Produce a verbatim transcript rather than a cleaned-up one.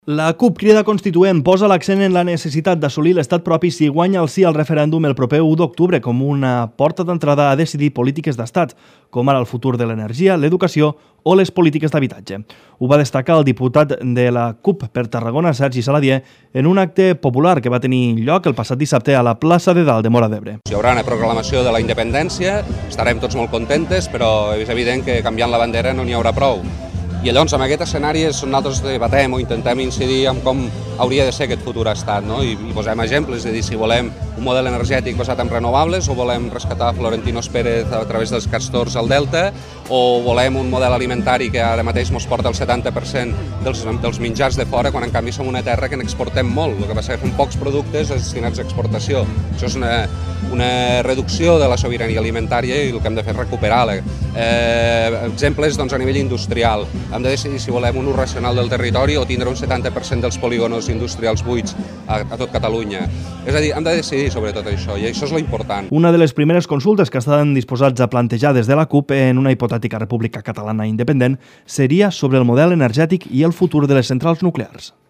La CUP Crida Constituent posa l'accent en la necessitat d'assolir l'estat propi si guanya el sí al referèndum el proper u d'octubre com una porta d'entrada a decidir polítiques d'estat, com ara el futur de l'energia, l'educació o les polítiques d'habitatge. Ho va destacar el diputat de la CUP per Tarragona, Sergi Saladier, en un acte popular que va tenir lloc el passat dissabte a la plaça de Dalt de Móra d'Ebre. Hi haurà una proclamació de la independència, estarem tots molt contentes, però és evident que canviant la bandera no n'hi haurà prou. I llavors, en aquest escenari, nosaltres debatem o intentem incidir en com hauria de ser aquest futur estat, no? I, i posem exemples, és a dir, si volem un model energètic basat en renovables o volem rescatar Florentinos Pérez a través dels castors al Delta o volem un model alimentari que ara mateix ens porta el setanta per cent dels, dels menjars de fora, quan en canvi som una terra que n'exportem molt, el que passa és que fem pocs productes destinats a exportació. Això és una, una reducció de la sobirania alimentària i el que hem de fer és recuperar-la. Eh, exemples doncs, a nivell industrial. Hem de decidir si volem un ús racional del territori o tindre un setanta per cent dels polígonos industrials buits a, a tot Catalunya. És a dir, hem de decidir sobre tot això i això és lo important. Una de les primeres consultes que estan disposats a plantejar des de la CUP en una hipotètica república catalana independent seria sobre el model energètic i el futur de les centrals nuclears.